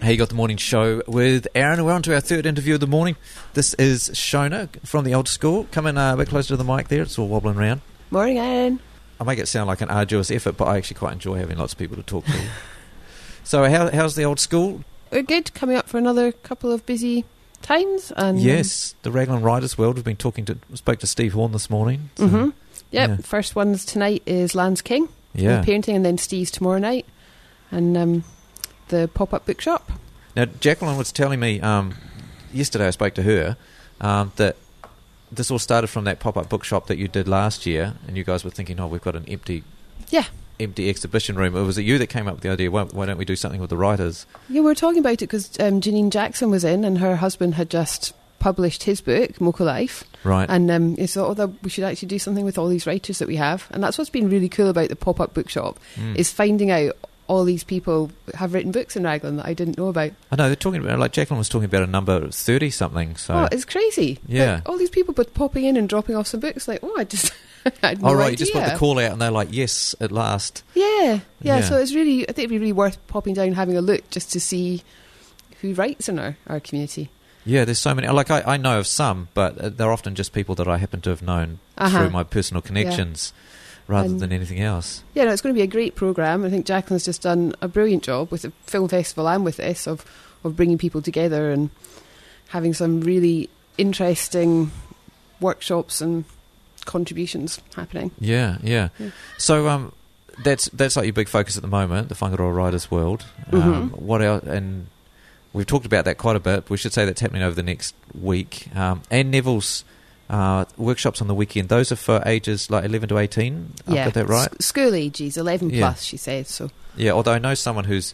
Hey, you got the morning show with Aaron. We're on to our third interview of the morning. This is Shona from the old school. Come in a bit closer to the mic there. It's all wobbling around. Morning, Aaron. I make it sound like an arduous effort, but I actually quite enjoy having lots of people to talk to. So how's the old school? We're good. Coming up for another couple of busy times. And Yes, the Raglan Riders World. We've been spoke to Steve Horn this morning. So, Yep. yeah. First one's tonight is Land's King. Yeah. Parenting, and then Steve's tomorrow night. And the pop-up bookshop. Now, Jacqueline was telling me yesterday, I spoke to her, that this all started from that pop-up bookshop that you did last year, and you guys were thinking, we've got an empty exhibition room. Or was it you that came up with the idea, why don't we do something with the writers? Yeah, we were talking about it because Janine Jackson was in, and her husband had just published his book, Mocha Life. Right. And he thought, we should actually do something with all these writers that we have. And that's what's been really cool about the pop-up bookshop, is finding out all these people have written books in Raglan that I didn't know about. I know, they're talking about, like Jacqueline was talking about a number 30-something. So. Oh, it's crazy. Yeah. Like, all these people popping in and dropping off some books, like, I just had no idea. You just put the call out and they're like, yes, at last. Yeah, so it's really, I think it'd be really worth popping down and having a look just to see who writes in our community. Yeah, there's so many. Like, I know of some, but they're often just people that I happen to have known through my personal connections. Yeah. Rather than anything else. Yeah, no, it's going to be a great programme. I think Jacqueline's just done a brilliant job with the film festival and with this of bringing people together and having some really interesting workshops and contributions happening. Yeah. So that's like your big focus at the moment, the Whangaroa Riders World. What else? And we've talked about that quite a bit. We should say that's happening over the next week. And Neville's workshops on the weekend, those are for ages like 11 to 18. I've got that right? School ages, 11 plus, she said. So. Yeah, although I know someone who's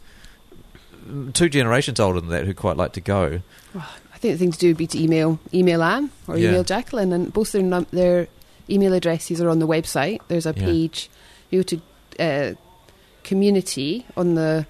2 generations older than that who quite like to go. Well, I think the thing to do would be to email Anne or email Jacqueline, and both their email addresses are on the website. There's a page, you go to community on the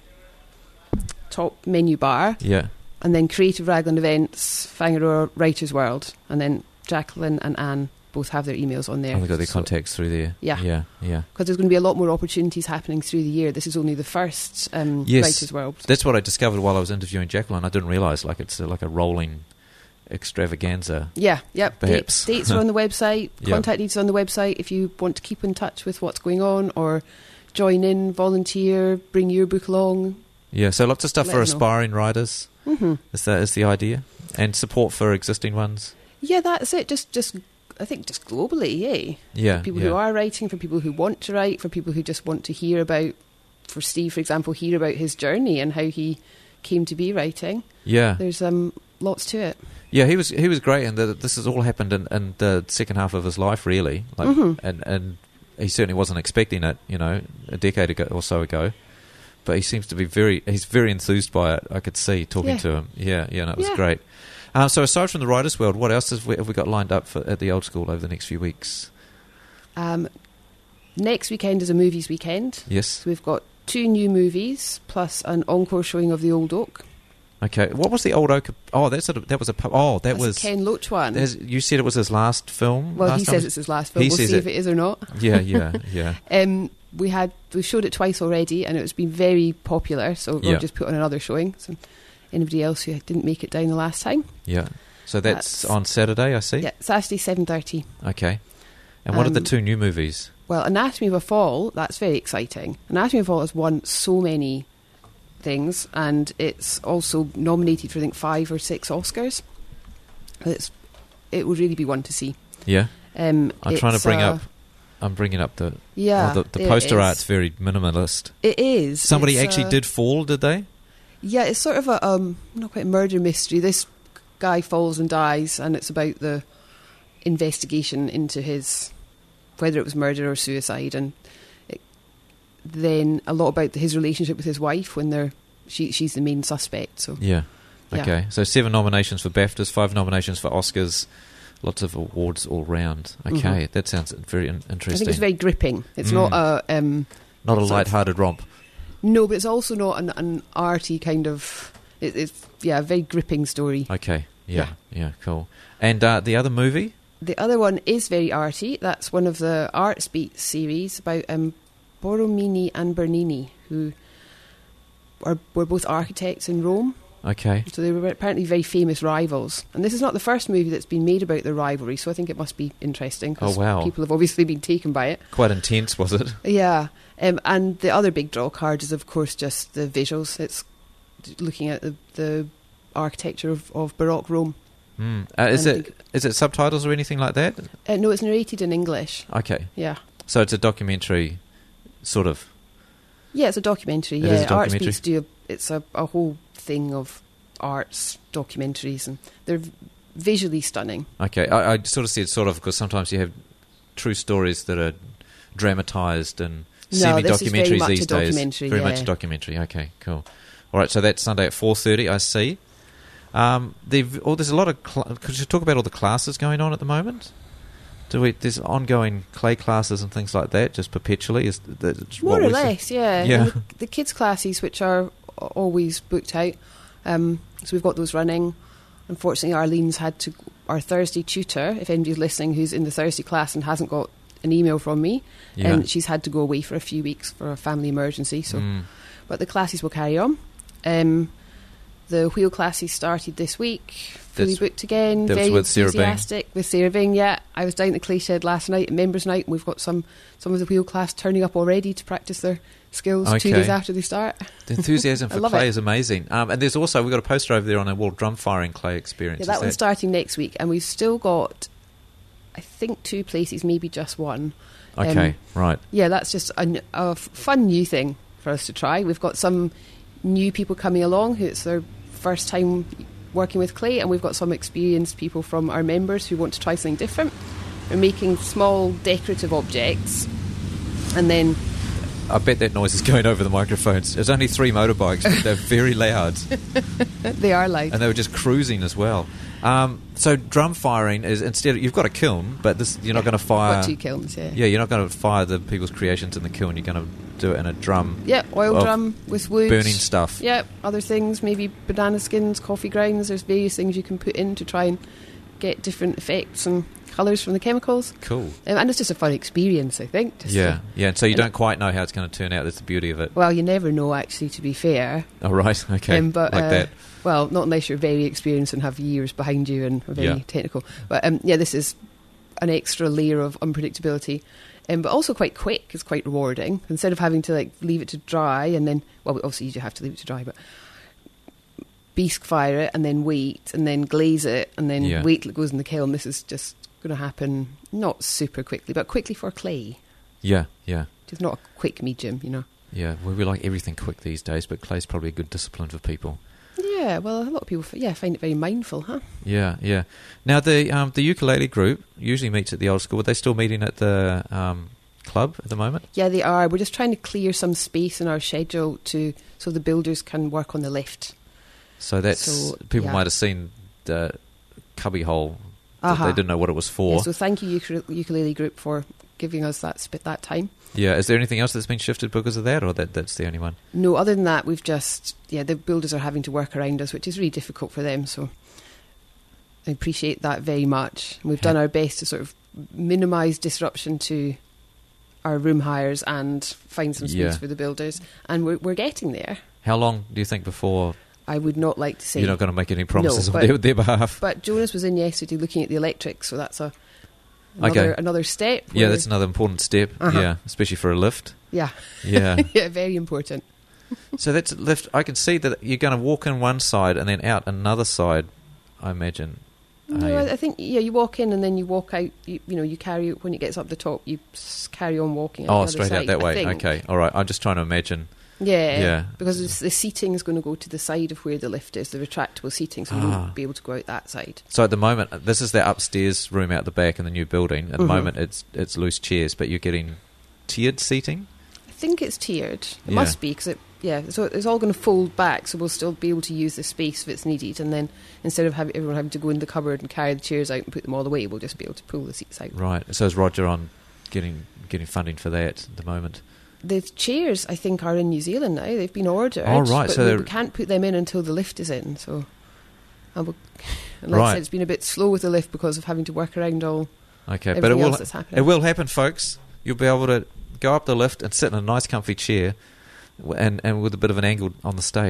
top menu bar, and then Creative Raglan Events, Whangaroa Writers World, and then Jacqueline and Anne both have their emails on there. Oh, they've got their contacts through there. Yeah. Because there's going to be a lot more opportunities happening through the year. This is only the first Writers World. That's what I discovered while I was interviewing Jacqueline. I didn't realise it's like a rolling extravaganza. Yeah, perhaps. Dates are on the website. Contact details on the website if you want to keep in touch with what's going on or join in, volunteer, bring your book along. Yeah, so lots of stuff for aspiring writers. Is the idea, and support for existing ones. Yeah, that's it. Just I think just globally, yeah. For people who are writing, for people who want to write, for people who just want to hear about, for Steve, for example, hear about his journey and how he came to be writing. Yeah. There's lots to it. Yeah, he was great, and this has all happened in the second half of his life, really. And he certainly wasn't expecting it, a decade ago or so ago. But he seems to be he's very enthused by it. I could see talking to him. Yeah, and it was great. So aside from the Writers' World, what else have we got lined up at the old school over the next few weeks? Next weekend is a movies weekend. Yes. So we've got 2 new movies plus an encore showing of The Old Oak. Okay. What was The Old Oak? Oh, that was Ken Loach one. You said it was his last film? Well, he says it's his last film. We'll see if it is or not. Yeah. We showed it twice already, and it's been very popular, so we'll just put on another showing. So anybody else who didn't make it down the last time. Yeah. So that's on Saturday, I see? Yeah, Saturday, 7:30. Okay. And what are the 2 new movies? Well, Anatomy of a Fall, that's very exciting. Anatomy of a Fall has won so many things, and it's also nominated for, I think, 5 or 6 Oscars. It would really be one to see. Yeah. I'm bringing up the poster art's very minimalist. It is. Somebody actually did fall, did they? Yeah, it's sort of a not quite a murder mystery. This guy falls and dies, and it's about the investigation into whether it was murder or suicide, and then a lot about his relationship with his wife when she's the main suspect. So okay. So 7 nominations for BAFTAs, 5 nominations for Oscars. Lots of awards all round. Okay, that sounds very interesting. I think it's very gripping. It's not a light-hearted romp. No, but it's also not an arty kind of. It's a very gripping story. Okay, yeah, cool. And the other movie? The other one is very arty. That's one of the Arts Beat series about Borromini and Bernini, who were both architects in Rome. Okay. So they were apparently very famous rivals. And this is not the first movie that's been made about their rivalry, so I think it must be interesting, because people have obviously been taken by it. Quite intense, was it? Yeah. And the other big draw card is, of course, just the visuals. It's looking at the architecture of Baroque Rome. Is it subtitles or anything like that? No, it's narrated in English. Okay. Yeah. So it's a documentary, sort of. Yeah, it's a documentary. It is a documentary. It's a whole thing of arts documentaries, and they're visually stunning. Okay, I sort of said sort of because sometimes you have true stories that are dramatised and semi-documentaries these days. Very much a documentary. Okay, cool. All right, so that's Sunday at 4:30. I see. There's a lot of. Could you talk about all the classes going on at the moment? There's ongoing clay classes and things like that, just perpetually. More or less, yeah. Yeah. The kids' classes, which are always booked out, so we've got those running. Unfortunately, Arlene's our Thursday tutor, if anybody's listening who's in the Thursday class and hasn't got an email from me, she's had to go away for a few weeks for a family emergency. So, but the classes will carry on. The wheel classes started this week, fully booked again. Very with enthusiastic with Sarah Bing. Yeah, I was down at the clay shed last night at members' night, and we've got some of the wheel class turning up already to practice their skills 2 days after they start. The enthusiasm for clay is amazing. And there's also, we've got a poster over there on a wall, drum firing clay experience. Yeah, that one's starting next week, and we've still got, I think, 2 places, maybe just one. Okay, right. Yeah, that's just a fun new thing for us to try. We've got some new people coming along who it's their first time working with clay, and we've got some experienced people from our members who want to try something different. We're making small decorative objects, and then I bet that noise is going over the microphones. There's only 3 motorbikes, but they're very loud. They are loud, and they were just cruising as well. So drum firing is, instead you've got a kiln, but you're not going to fire. We've got 2 kilns, yeah. Yeah, you're not going to fire the people's creations in the kiln. You're going to do it in a drum. Yeah, oil drum with wood, burning stuff. Yeah, other things, maybe banana skins, coffee grounds. There's various things you can put in to try and get different effects and colours from the chemicals. Cool. And it's just a fun experience, I think. Yeah. And so you don't quite know how it's going to turn out. That's the beauty of it. Well, you never know, actually, to be fair. Oh, right. Okay. But, like that. Well, not unless you're very experienced and have years behind you and are very technical. But this is an extra layer of unpredictability. But also quite quick. It's quite rewarding. Instead of having to leave it to dry and then, well, obviously you do have to leave it to dry, but bisque fire it and then wait and then glaze it and then wait till it goes in the kiln. This is just going to happen not super quickly, but quickly for clay. Yeah. Just not a quick medium, Yeah, we like everything quick these days, but clay's probably a good discipline for people. Yeah, well, a lot of people find it very mindful, huh? Yeah. Now, the ukulele group usually meets at the old school. Are they still meeting at the club at the moment? Yeah, they are. We're just trying to clear some space in our schedule so the builders can work on the lift. So people might have seen the cubby hole. They didn't know what it was for. Yeah, so thank you, ukulele group, for giving us that time. Yeah, is there anything else that's been shifted because of that, or that's the only one? No, other than that, we've just, the builders are having to work around us, which is really difficult for them, so I appreciate that very much. We've done our best to sort of minimise disruption to our room hires and find some space for the builders, and we're getting there. How long do you think before? I would not like to say. You're not going to make any promises on their behalf. But Jonas was in yesterday looking at the electrics, so that's another step. Yeah, that's another important step. Yeah, especially for a lift. Yeah. Yeah, very important. So that's a lift. I can see that you're going to walk in one side and then out another side, I imagine. No, I think you walk in and then you walk out. You carry, when it gets up the top, you carry on walking. Out the straight other out that way. Okay, all right. I'm just trying to imagine. Yeah, because the seating is going to go to the side of where the lift is, the retractable seating, so we won't be able to go out that side. So at the moment, this is the upstairs room out the back in the new building. At the moment, it's loose chairs, but you're getting tiered seating? I think it's tiered. It must be, because so it's all going to fold back, so we'll still be able to use the space if it's needed, and then instead of everyone having to go in the cupboard and carry the chairs out and put them all away, we'll just be able to pull the seats out. Right. So is Roger on getting funding for that at the moment? The chairs, I think, are in New Zealand now. They've been ordered. Oh, right. But so we can't put them in until the lift is in. So, like I said, it's been a bit slow with the lift because of having to work around everything else that's happening. It will happen, folks. You'll be able to go up the lift and sit in a nice, comfy chair, and with a bit of an angle on the stage.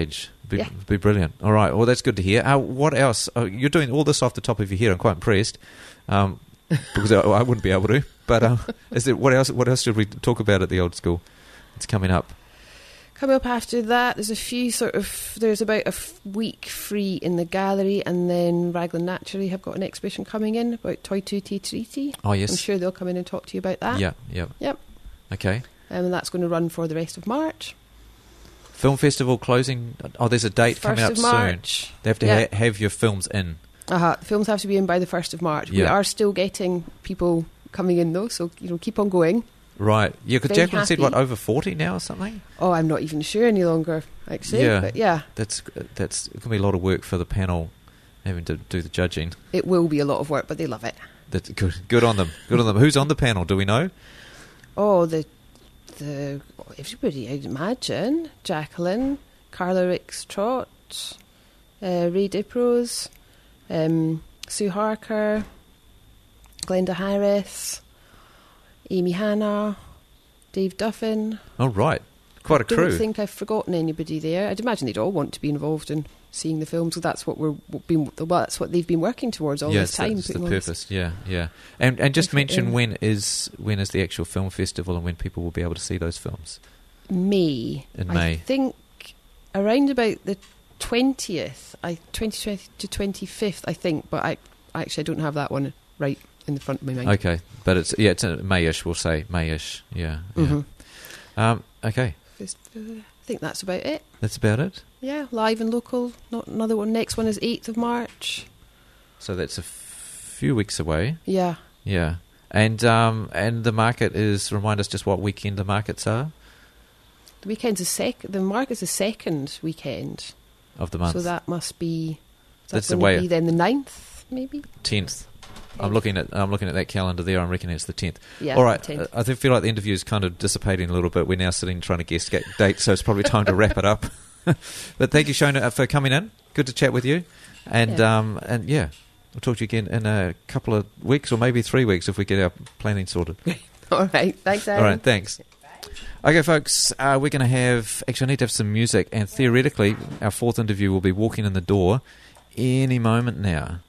Be brilliant. All right. Well, that's good to hear. What else? You're doing all this off the top of your head. I'm quite impressed. Because I wouldn't be able to. But what else? What else should we talk about at the old school? It's coming up. Coming up after that, there's a few there's about a week free in the gallery, and then Raglan Naturally have got an exhibition coming in about Toi Tuti Treaty. Oh, yes. I'm sure they'll come in and talk to you about that. Yep. Okay. And that's going to run for the rest of March. Film festival closing. Oh, there's a date coming up soon. They have to have your films in. The films have to be in by the 1st of March. We are still getting people coming in though, so keep on going. Right. Yeah, because Jacqueline said, over 40 now or something? Oh, I'm not even sure any longer, actually. Yeah. But yeah. That's going to be a lot of work for the panel having to do the judging. It will be a lot of work, but they love it. That's good. Good on them. Good on them. Who's on the panel? Do we know? Oh, the everybody, I'd imagine. Jacqueline, Carla Ricks-Trott, Ray Diprose, Sue Harker, Glenda Harris, Amy Hanna, Dave Duffin. Oh, right. Quite a crew. I don't think I've forgotten anybody there. I'd imagine they'd all want to be involved in seeing the film, so that's what that's what they've been working towards all this time. Yes, that's the purpose. Yeah. And just mention when is the actual film festival and when people will be able to see those films? May. In May. I think around about the 20th, 2020 to 25th, I think, but I don't have that one right in the front of my mind. Okay, but it's Mayish, we'll say Mayish. Yeah. Mm-hmm. Okay. I think that's about it. That's about it? Yeah, live and local. Not another one. Next one is 8th of March. So that's a few weeks away. Yeah. Yeah. And the market is, remind us just what weekend the markets are? The weekend's the market's the second weekend of the month. So that must be, that's the way. Be then the 9th, maybe? 10th. I'm looking at that calendar there. I'm reckoning it's the 10th. Yeah, all right. 10th. I feel like the interview is kind of dissipating a little bit. We're now sitting trying to guess dates, so it's probably time to wrap it up. But thank you, Shona, for coming in. Good to chat with you. And we'll talk to you again in a couple of weeks or maybe 3 weeks if we get our planning sorted. All right. Thanks, Aaron. All right. Thanks. Okay, folks, we're going to have... Actually, I need to have some music. And theoretically, our fourth interview will be walking in the door any moment now.